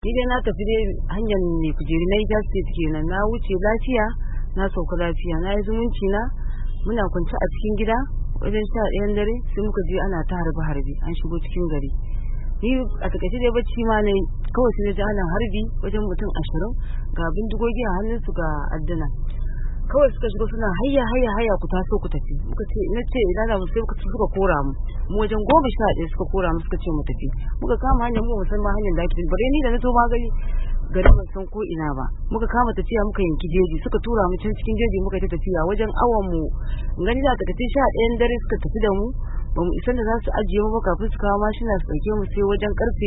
Ni dai na tafi dai hanyar ne kujeri na Niger State kenan, na wuce lafiya na sauka lafiya, na yi zumunci na muna kwance a cikin gida wajen 11 dare sai muka je ana ta harbe an shigo cikin gari. Ni a takaice dai bacci ma ne kawai sai na ji ana harbi wajen mutum 20 ga bindigogi a hannunsu ga addana. Kawai suka shigo suna hayya ku taso ku tafi. Muka ce na ce ina da mu sai suka kora mu wajen 11 suka kora mu suka ce mu tafi. Muka kama hanyar mu musamman hanyar da ake bare ni da na to ma gari ban san ko ina ba. Muka kama tafiya muka yanki jeji suka tura mu can cikin jeji muka ta tafiya wajen awan mu gani da takaice 11 dare suka tafi da mu ba mu isan da za su ajiye mu kafin su kawo mashina su dauke mu sai wajen karfe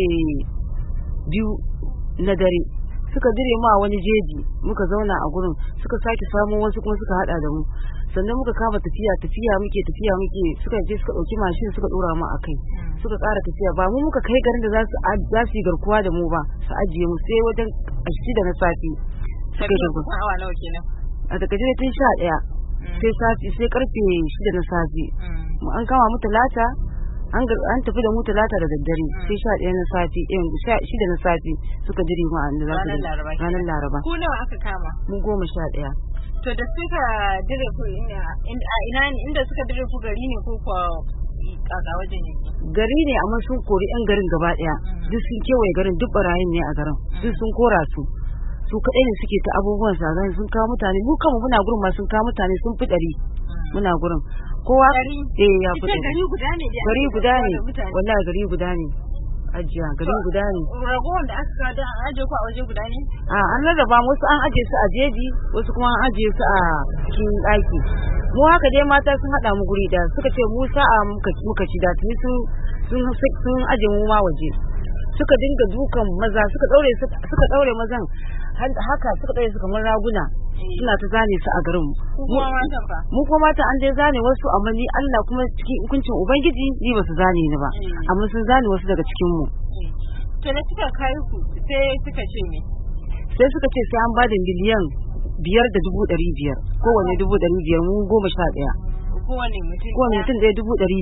2 na dare suka dire mu a wani jeji muka zauna a gurin suka sake samu wasu kuma suka hada da mu sannan muka kama tafiya muke suka je suka dauki mashin suka dora mu akai suka ƙara tafiya ba mu muka kai garin da za su yi garkuwa da mu ba su ajiye mu sai wajen 6 na safi suka garkuwa awa nawa kenan a daga tun 11 sai safi sai karfe 6 na safi an kama mu talata an tafi da mu talata da daddare sai 11 na sati 6 na sati suka dire mu a ranar Laraba. Ku nawa aka kama? Mu 11. To da suka dire ku inda suka dire ku gari ne ko kwa kaga wajen ne? Gari ne amma sun kori yan garin gaba daya. Duk sun kewaye garin duk barayin ne a garin. Duk sun kora su. Su kadai ne suke ta abubuwan sa sun kawo mutane mu kanmu muna gurin ma sun kawo mutane sun fi 100 muna gurin. Kowa ya fito gari guda ne wallahi gari guda ne ajiya gari guda ne ragowar da aka da an aje ku a waje guda ne an rarraba wasu an aje su a jeji wasu kuma an aje su a cikin daki mu haka dai mata sun hada mu guri da suka ce mu sa'a muka ci da tuni sun aje mu ma waje suka dinga dukan maza suka daure mazan haka suka daure su kamar raguna suna ta zane su a garin mu kuma mata an dai zane wasu amma ni Allah kuma cikin hukuncin ubangiji ni ba su zane ni ba amma sun zane wasu daga cikin mu to da suka kai ku sai suka ce me sai suka ce sai an ba da miliyan 5,500 kowane 500 mu 11 kowane mutum da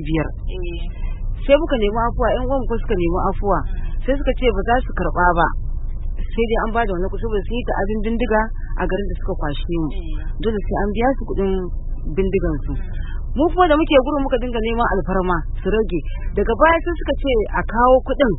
500 sai muka nemi afuwa ƴan uwan ko suka nemi afuwa sai suka ce ba za su karba ba sai dai an ba da wani kusa ba su yi ta abin bindiga a garin da suka kwashe mu dole sai an biya su kuɗin bindigan su mu kuma da muke gurin muka dinga neman alfarma su rage daga baya sai suka ce a kawo kuɗin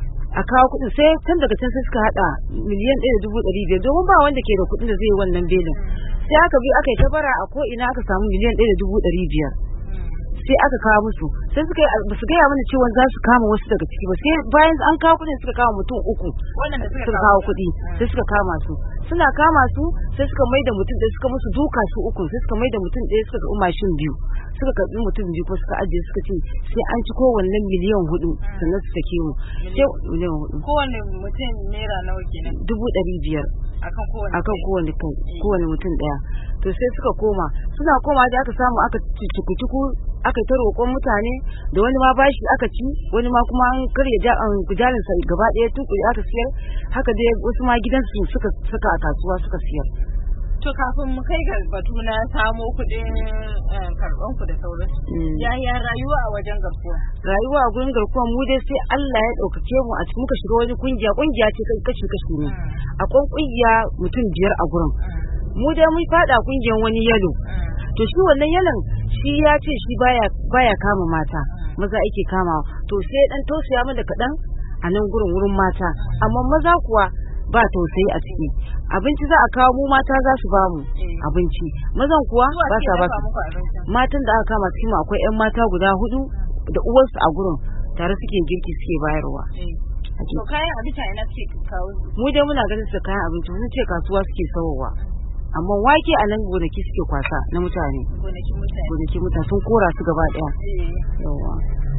sai can daga can sai suka hada miliyan 1,500 domin ba wanda ke da kuɗin da zai yi wannan belin sai aka yi ta bara a ko ina aka samu miliyan 1,500 sai aka kawo musu sai suka ba su gaya mana cewa za su kama wasu daga ciki ba sai bayan an kawo kudin suka kama mutum 3 suka kawo kudi sai suka kama su suna kama su sai suka maida mutum da suka musu duka su 3 sai suka maida mutum ɗaya suka karɓi mashin 2 suka karɓi mutum 2 ko suka ajiye suka ce sai an ci kowanne miliyan 4 sannan su take mu sai miliyan 4 kowanne mutum naira nawa kenan 500 akan kowanne mutum ɗaya to sai suka suna koma da aka samu aka tuku aka ta roƙon mutane da wani ma bashi aka ci wani ma kuma an karya jarin sa gaba ɗaya tukuri aka siyar haka dai wasu ma gidansu suka saka a kasuwa suka siyar. To kafin mu kai ga batu na samo kuɗin karɓan ku da sauransu yaya rayuwa a wajen garkuwa? Rayuwa a gurin garkuwa mu dai sai Allah ya ɗaukake mu a cikin muka shiga wani kungiya ce kashi ne akwai kungiya mutum 5 a gurin mu dai mun fada kungiyar wani yalo to shi wannan yalon shi ya ce shi baya kama mata maza ake kama to sai dan tausaya mana kadan a nan wurin mata amma maza kuwa ba tausayi a ciki abinci za a kawo mu mata za su ba mu abinci mazan kuwa ba sa ba matan da aka kama cikin akwai ƴan mata guda 4 da uwarsu a gurin tare suke girki suke bayarwa to kayan abinci ina suke kawo mu dai muna ganin su kayan abinci sun ce kasuwa suke sawowa amma wake a nan gonaki suke kwasa na mutane gonaki mutane sun kora su gaba daya yawa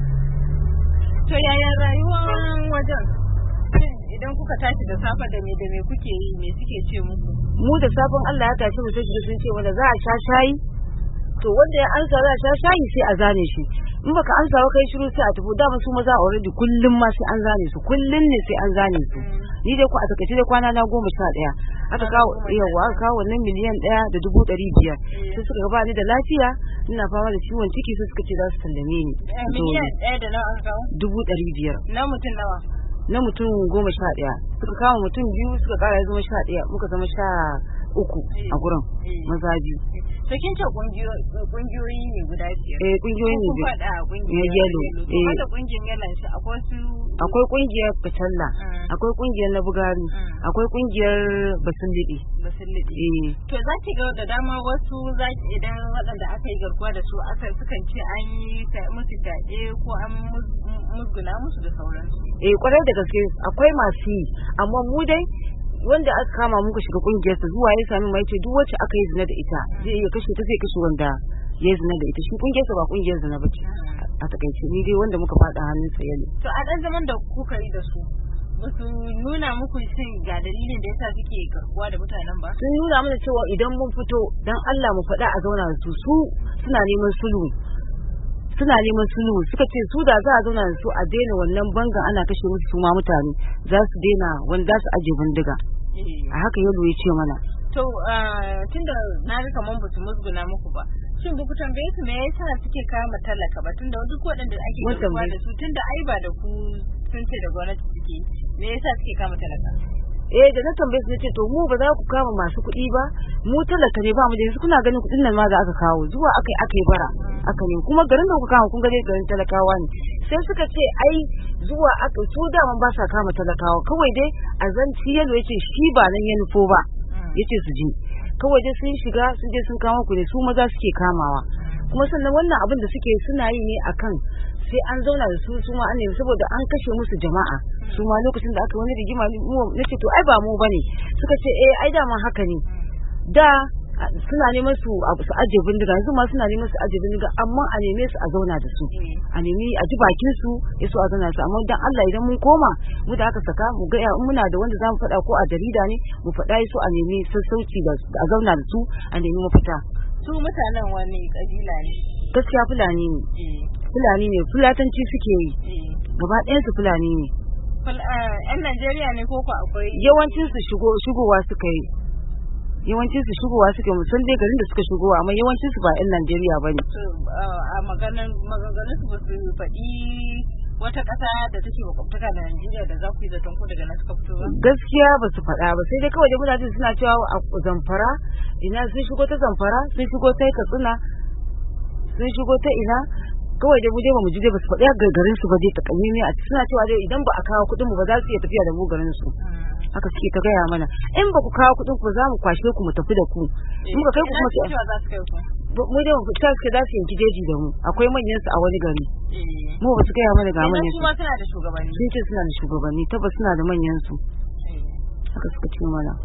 to yaya rayuwar wajen idan kuka tashi da safa da me kuke yi me suke ce muku mu da safin Allah ya tashi mu sai sun ce wanda za a sha shayi to wanda ya ansa za a sha shayi sai a zane shi in baka ansa ba kai shiru sai a tafi da su maza already kullum ma sai an zane su kullun ne sai an zane su ni dai ku a takaice dai kwana na 11 aka kawo wannan miliyan 1,500 sai suka ga ba ni da lafiya ina fama da ciwon ciki sai suka ce za su sallame ni miliyan 1 da nawa aka kawo 500 na mutum nawa na mutum 11 suka kama mutum 2 suka kara zama 11 muka zama 13 a gurin maza biyu. To kin ce kungiyoyi ne guda biyar. Kungiyoyi ne biyar. Kun faɗa kungiyar yalo. Wanda kungiyar yalan shi akwai kungiyar Fitalla, akwai kungiyar na Bugari, akwai kungiyar Basulidi. To za ki ga da dama wasu idan waɗanda aka yi garkuwa da su sukan ce an yi musu fyaɗe ko an musguna musu da sauransu. Kwarai da gaske akwai masu yi, amma mu dai wanda aka kama muka shiga kungiyar sa zuwa ya sami mai ce duk wacce aka yi zina da ita zai iya kashe ta, zai kashe wanda ya yi zina da ita. Shi kungiyar sa ba kungiyar zina bace a takaice, ni dai wanda muka fada hannun sa yalo. To a dan zaman da kuka yi da su su nuna muku shin ga dalilin da yasa suke garkuwa da mutanen ba? Sun nuna mana cewa idan mun fito dan Allah mu faɗa a zauna da su suna neman sulhu. Suka ce su da za a zauna da su a daina wannan bangan ana kashe musu su ma mutane za su daina wanda za su aje bindiga. A haka yalo ya ce mana. To tunda na ga kaman ba su musguna muku ba, shin ba ku tambaye su me yasa suke kama talaka ba, tunda duk waɗanda ake garkuwa da su tunda ai ba da ku sun ce da gwamnati suke, me yasa suke kama talaka? Da na tambaye su nace to mu ba za ku kama masu kuɗi ba, mu talaka ne ba mu da yanzu kuna ganin kuɗin nan ma da aka kawo zuwa akai bara aka ne kuma garin da kuka kama kun ga dai garin talakawa ne. Sai suka ce ai zuwa aka su daman ba sa kama talakawa, kawai dai a zanci yalo yace shi ba nan ya nufo ba, yace su je kawai dai sun shiga sun je sun kama ku ne, su maza suke kamawa. Kuma sannan wannan abin da suke suna yi ne akan sai an zauna da su ma an nemi saboda an kashe musu jama'a su ma lokacin da aka wani rigima nace to ai ba mu bane, suka ce ai dama haka ne da suna neman su aje bindiga, yanzu ma suna neman su aje bindiga amma a neme su a zauna da su, a nemi a ji bakin su ya so a zauna su. Amma dan Allah idan mun koma mu da aka saka mu ga muna da wanda zamu faɗa ko a jarida ne mu faɗa su a nemi sassauci da a zauna da su a nemi mafita. Su mutanen wani kabila ne? Gaskiya Fulani ne. Fulani ne, Fulatanci suke yi. Gaba ɗayan su Fulani ne. Yan Najeriya ne ko akwai? Yawancin su shigowa suka yi. Musan dai garin da suka shigo amma yawancin su ba yan Najeriya bane. A maganganun su ba su faɗi wata ƙasa da take makwabtaka da Najeriya da za ku yi zaton ko daga nan suka fito ba? Gaskiya ba su faɗa ba, sai dai kawai da mutane suna cewa a Zamfara ina sun shigo ta Zamfara, sun shigo ta Katsina, sun shigo ta ina, kawai dai mu dai ba mu ji dai ba su faɗi garin su ba dai takamaimai a suna cewa dai idan ba a kawo kuɗin mu ba za su iya tafiya da mu garin su. Haka suke ta gaya mana in ba ku kawo kuɗin ku za mu kwashe ku mu tafi da ku. Muka kai ku kuma mu dai mu fita suke za su yanki jeji da mu, akwai manyan su a wani gari. Mu ba su gaya mana ga manyan su. Suna da shugabanni. Sun ce suna da shugabanni, tabbas suna da manyan su. Haka suka ce mana.